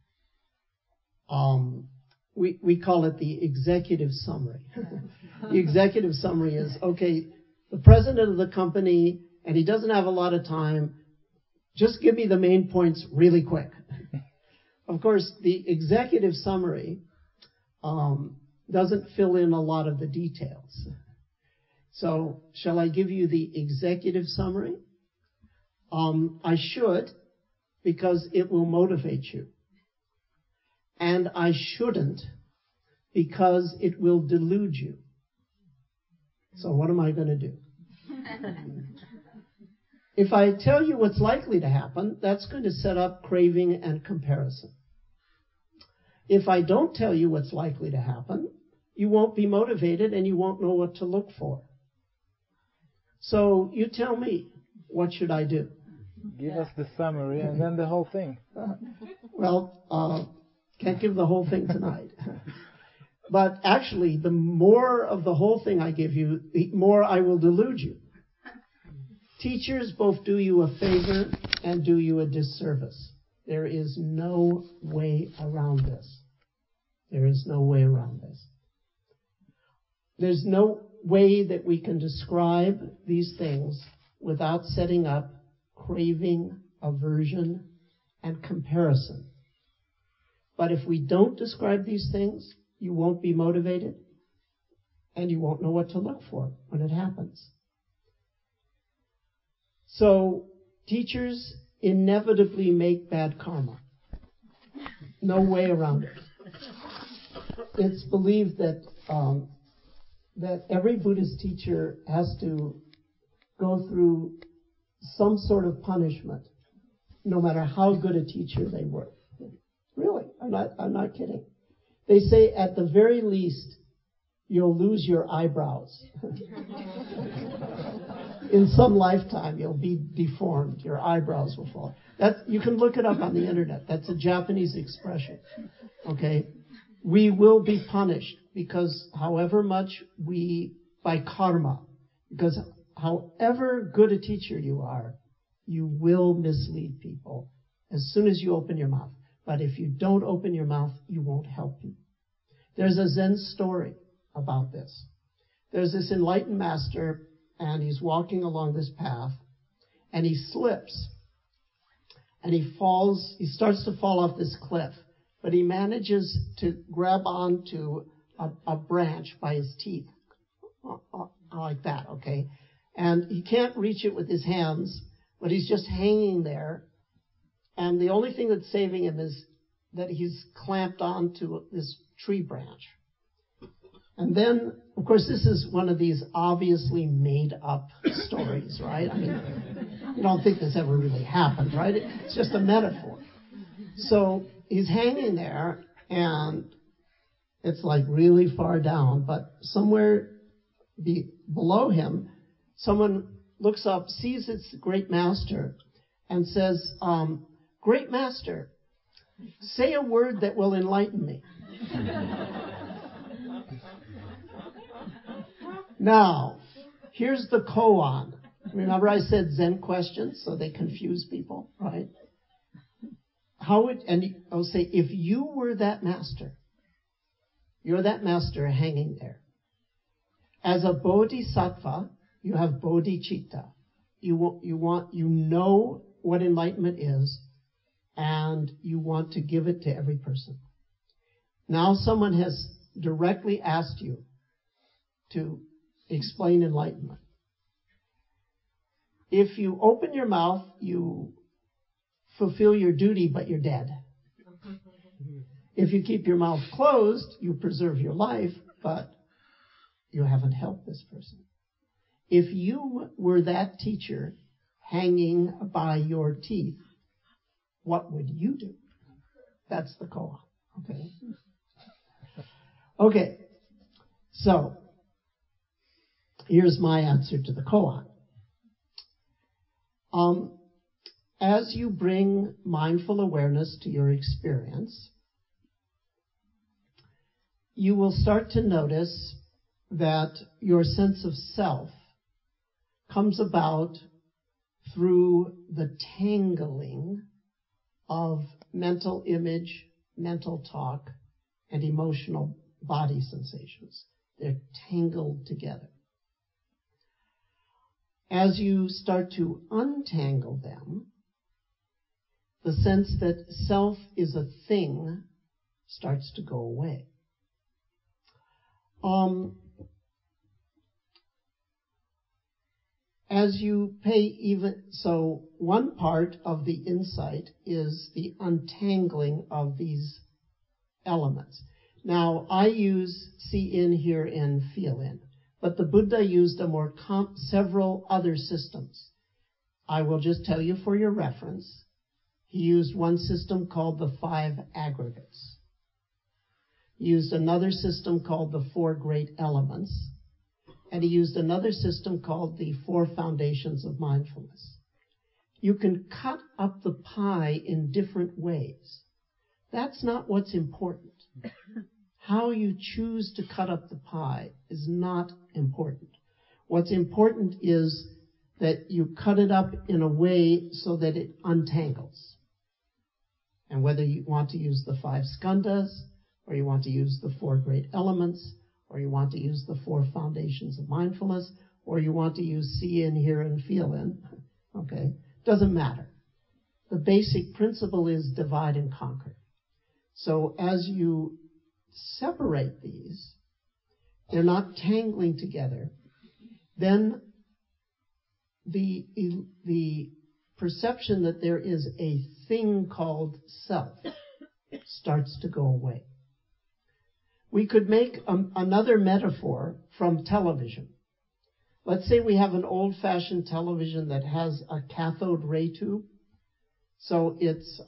we call it the executive summary. The executive summary is, okay, the president of the company, and he doesn't have a lot of time, just give me the main points really quick. Of course, the executive summary doesn't fill in a lot of the details. So, shall I give you the executive summary? I should, because it will motivate you. And I shouldn't, because it will delude you. So what am I going to do? If I tell you what's likely to happen, that's going to set up craving and comparison. If I don't tell you what's likely to happen, you won't be motivated and you won't know what to look for. So you tell me, what should I do?
Give us the summary and then the whole thing.
Well, can't give the whole thing tonight. But actually, the more of the whole thing I give you, the more I will delude you. Teachers both do you a favor and do you a disservice. There is no way around this. There is no way around this. There's no way that we can describe these things without setting up craving, aversion, and comparison. But if we don't describe these things, you won't be motivated, and you won't know what to look for when it happens. So, teachers inevitably make bad karma. No way around it. It's believed that every Buddhist teacher has to go through some sort of punishment, no matter how good a teacher they were. Really, I'm not kidding. They say at the very least, you'll lose your eyebrows. In some lifetime, you'll be deformed. Your eyebrows will fall. You can look it up on the internet. That's a Japanese expression. Okay? We will be punished because however much by karma, because however good a teacher you are, you will mislead people as soon as you open your mouth. But if you don't open your mouth, you won't help him. There's a Zen story about this. There's this enlightened master, and he's walking along this path, and he slips, and he falls. He starts to fall off this cliff, but he manages to grab onto a branch by his teeth, like that, okay? And he can't reach it with his hands, but he's just hanging there. And the only thing that's saving him is that he's clamped onto this tree branch. And then, of course, this is one of these obviously made up stories, right? I mean, you don't think this ever really happened, right? It's just a metaphor. So he's hanging there, and it's like really far down, but somewhere below him, someone looks up, sees it's the great master, and says, "Great master, say a word that will enlighten me." Now, here's the koan. Remember I said Zen questions, so they confuse people, right? I'll say, if you were that master, you're that master hanging there. As a bodhisattva, you have bodhicitta. You know what enlightenment is, and you want to give it to every person. Now someone has directly asked you to explain enlightenment. If you open your mouth, you fulfill your duty, but you're dead. If you keep your mouth closed, you preserve your life, but you haven't helped this person. If you were that teacher hanging by your teeth, what would you do? That's the koan. Okay. Okay. So, here's my answer to the koan. As you bring mindful awareness to your experience, you will start to notice that your sense of self comes about through the tangling of mental image, mental talk, and emotional body sensations. They're tangled together. As you start to untangle them, the sense that self is a thing starts to go away. So one part of the insight is the untangling of these elements. Now, I use see in, hear in, feel in, but the Buddha used several other systems. I will just tell you for your reference. He used one system called the 5 aggregates. He used another system called the 4 great elements. And he used another system called the 4 foundations of mindfulness. You can cut up the pie in different ways. That's not what's important. How you choose to cut up the pie is not important. What's important is that you cut it up in a way so that it untangles. And whether you want to use the 5 skandhas, or you want to use the 4 great elements, or you want to use the 4 foundations of mindfulness, or you want to use see in, hear in, feel in, okay? Doesn't matter. The basic principle is divide and conquer. So as you separate these, they're not tangling together, then the perception that there is a thing called self starts to go away. We could make another metaphor from television. Let's say we have an old-fashioned television that has a cathode ray tube. So it's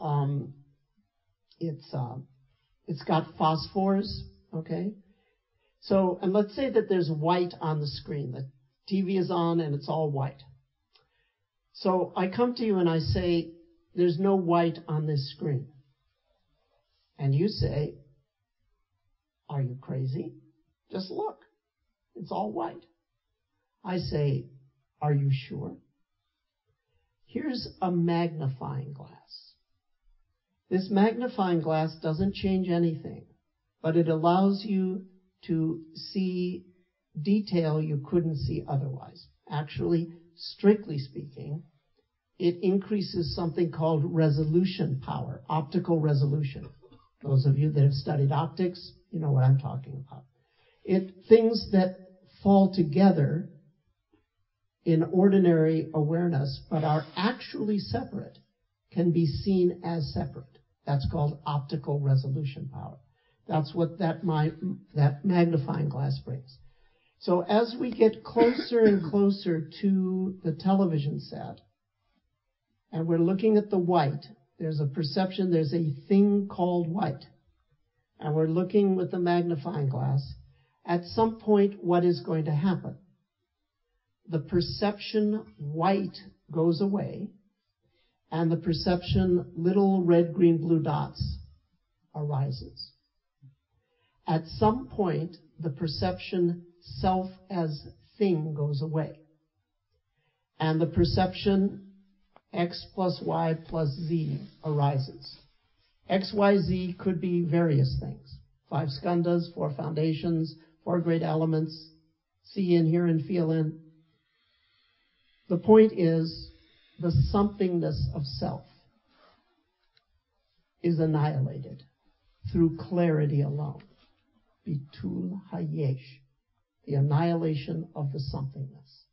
got phosphors, okay? So, and let's say that there's white on the screen. The TV is on and it's all white. So I come to you and I say, there's no white on this screen. And you say, are you crazy? Just look. It's all white. I say, are you sure? Here's a magnifying glass. This magnifying glass doesn't change anything, but it allows you to see detail you couldn't see otherwise. Actually, strictly speaking, it increases something called resolution power, optical resolution. Those of you that have studied optics, you know what I'm talking about. Things that fall together in ordinary awareness but are actually separate can be seen as separate. That's called optical resolution power. That's what that magnifying glass brings. So as we get closer and closer to the television set, and we're looking at the white, there's a perception, there's a thing called white, and we're looking with the magnifying glass, at some point what is going to happen? The perception white goes away, and the perception little red, green, blue dots arises. At some point, the perception self as thing goes away, and the perception X plus Y plus Z arises. X, Y, Z could be various things. 5 skandhas, 4 foundations, 4 great elements, see in, hear in, feel in. The point is, the somethingness of self is annihilated through clarity alone. Bitul hayesh, the annihilation of the somethingness.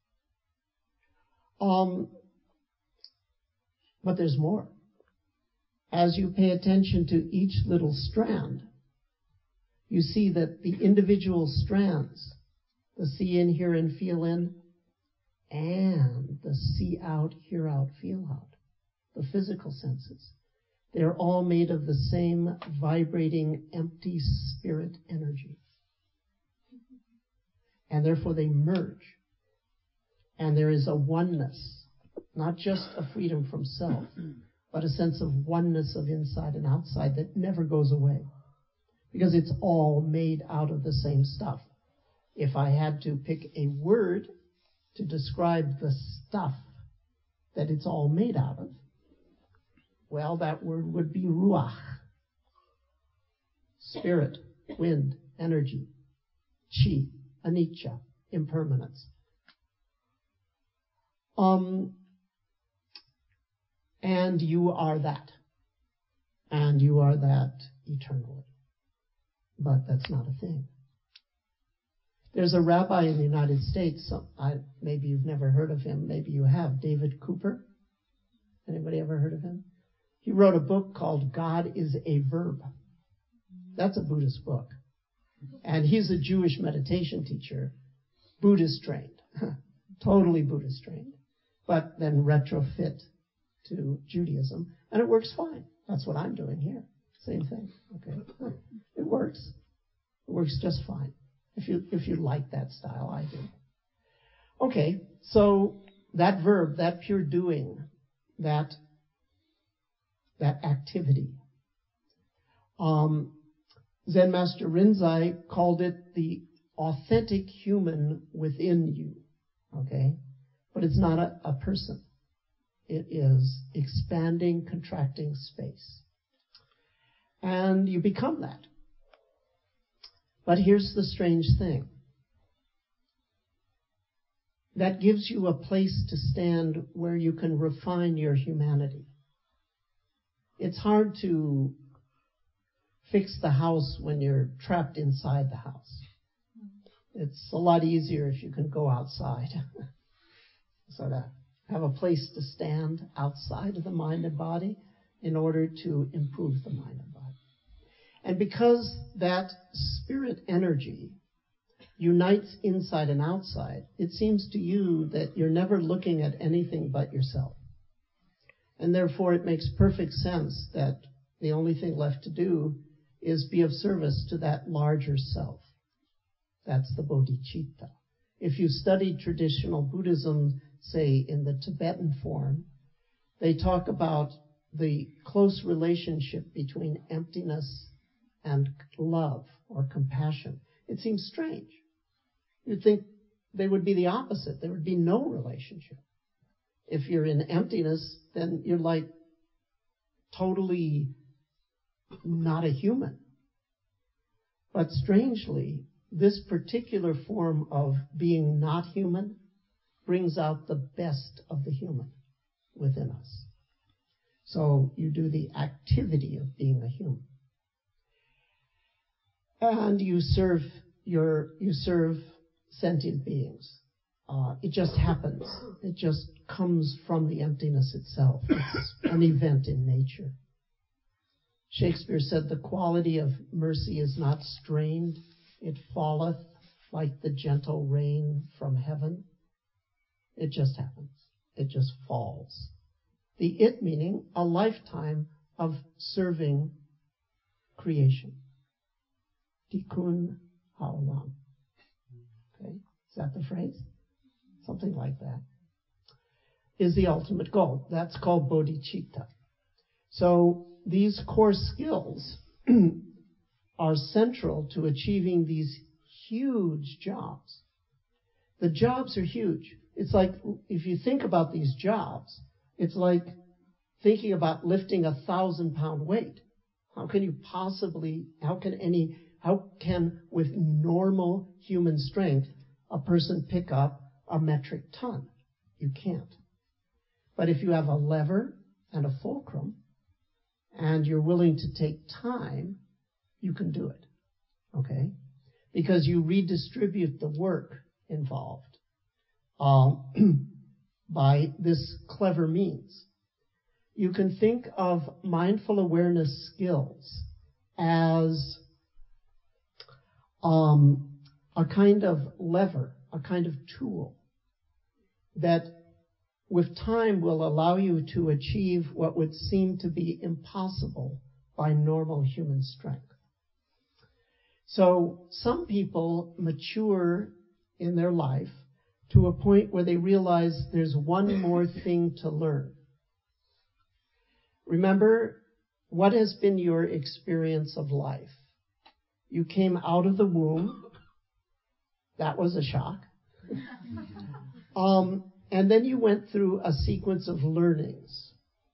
But there's more. As you pay attention to each little strand, you see that the individual strands, the see in, hear in, feel in, and the see out, hear out, feel out, the physical senses, they're all made of the same vibrating, empty spirit energy. And therefore they merge. And there is a oneness, not just a freedom from self, but a sense of oneness of inside and outside that never goes away. Because it's all made out of the same stuff. If I had to pick a word to describe the stuff that it's all made out of, well, that word would be ruach. Spirit, wind, energy, chi, anicca, impermanence. And you are that. And you are that eternally. But that's not a thing. There's a rabbi in the United States, maybe you've never heard of him, maybe you have, David Cooper. Anybody ever heard of him? He wrote a book called God is a Verb. That's a Buddhist book. And he's a Jewish meditation teacher, Buddhist trained, totally Buddhist trained, but then retrofit to Judaism, and it works fine. That's what I'm doing here. Same thing. Okay, it works. It works just fine. If you like that style, I do. Okay, so that verb, that pure doing, that activity. Zen Master Rinzai called it the authentic human within you. Okay, but it's not a person. It is expanding, contracting space. And you become that. But here's the strange thing. That gives you a place to stand where you can refine your humanity. It's hard to fix the house when you're trapped inside the house. It's a lot easier if you can go outside. Sort of have a place to stand outside of the mind and body in order to improve the mind and body. And because that spirit energy unites inside and outside, it seems to you that you're never looking at anything but yourself. And therefore it makes perfect sense that the only thing left to do is be of service to that larger self. That's the bodhicitta. If you study traditional Buddhism, say in the Tibetan form, they talk about the close relationship between emptiness and love or compassion. It seems strange. You'd think they would be the opposite. There would be no relationship. If you're in emptiness, then you're like totally not a human. But strangely, this particular form of being not human brings out the best of the human within us. So you do the activity of being a human. And you serve sentient beings. It just happens. It just comes from the emptiness itself. It's an event in nature. Shakespeare said, the quality of mercy is not strained. It falleth like the gentle rain from heaven. It just happens. It just falls. The it meaning a lifetime of serving creation. Tikkun ha'olam. Okay, is that the phrase? Something like that. Is the ultimate goal. That's called bodhicitta. So these core skills are central to achieving these huge jobs. The jobs are huge. It's like, if you think about these jobs, it's like thinking about lifting 1,000-pound weight. How can with normal human strength a person pick up a metric ton? You can't. But if you have a lever and a fulcrum, and you're willing to take time, you can do it. Okay? Because you redistribute the work involved by this clever means. You can think of mindful awareness skills as a kind of lever, a kind of tool that with time will allow you to achieve what would seem to be impossible by normal human strength. So some people mature in their life to a point where they realize there's one more thing to learn. Remember, what has been your experience of life? You came out of the womb. That was a shock. And then you went through a sequence of learnings.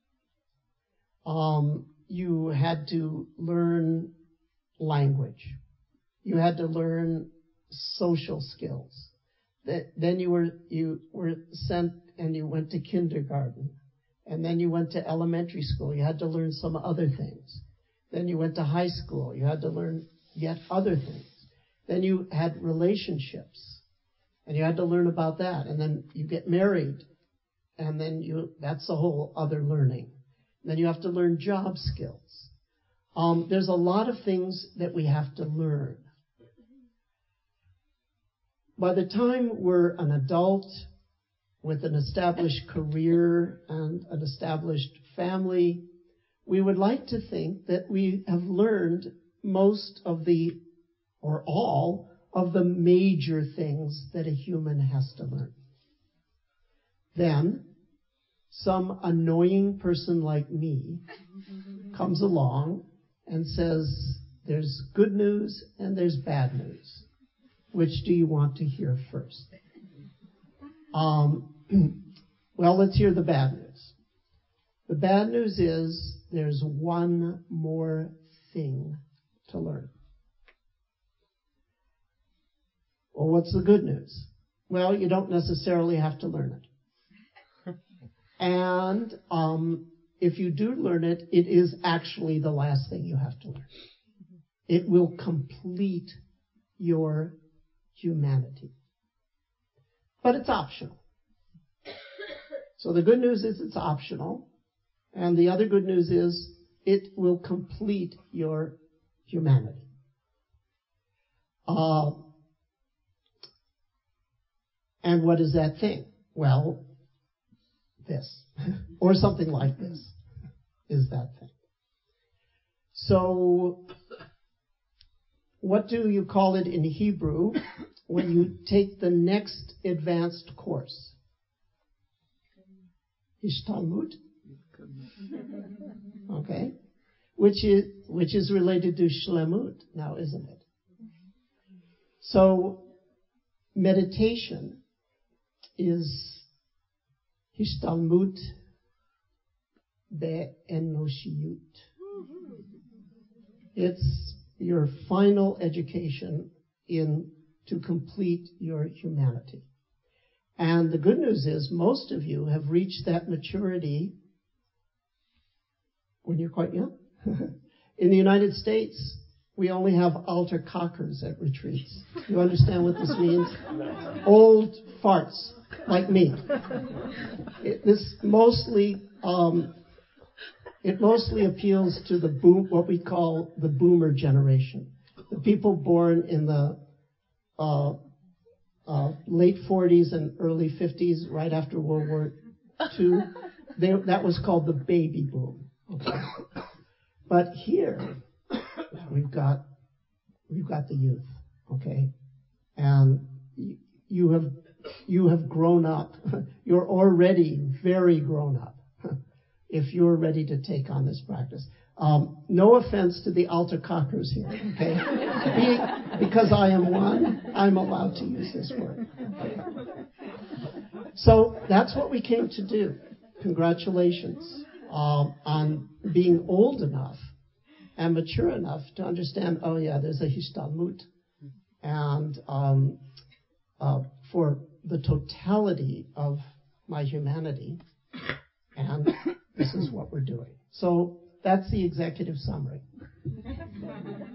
You had to learn language. You had to learn social skills. Then you were sent and you went to kindergarten. And then you went to elementary school. You had to learn some other things. Then you went to high school. You had to learn yet other things. Then you had relationships. And you had to learn about that. And then you get married. And then that's a whole other learning. And then you have to learn job skills. There's a lot of things that we have to learn. By the time we're an adult with an established career and an established family, we would like to think that we have learned most of or all of the major things that a human has to learn. Then, some annoying person like me comes along and says, there's good news and there's bad news. Which do you want to hear first? Well, let's hear the bad news. The bad news is there's one more thing to learn. Well, what's the good news? Well, you don't necessarily have to learn it. And if you do learn it, it is actually the last thing you have to learn. It will complete your humanity. But it's optional. So the good news is it's optional. And the other good news is it will complete your humanity. And what is that thing? Well, this. Or something like this is that thing. So, what do you call it in Hebrew when you take the next advanced course? Ishtalmut? Okay. Which is related to shlemut now, isn't it? So, meditation is Hishtalmut be'enoshiyut. It's your final education to complete your humanity. And the good news is most of you have reached that maturity when you're quite young. In the United States, we only have altar cockers at retreats. You understand what this means? Old farts like me. It mostly appeals to what we call the boomer generation, the people born in the late 40s and early 50s, right after World War II. That was called the baby boom. Okay, but here we've got the youth. Okay, and you have grown up. You're already very grown up if you're ready to take on this practice. No offense to the altar cockers here, okay? Because I am one, I'm allowed to use this word. Okay? So that's what we came to do. Congratulations on being old enough and mature enough to understand, oh yeah, there's a Hishtalmut. And for the totality of my humanity, and this is what we're doing. So that's the executive summary.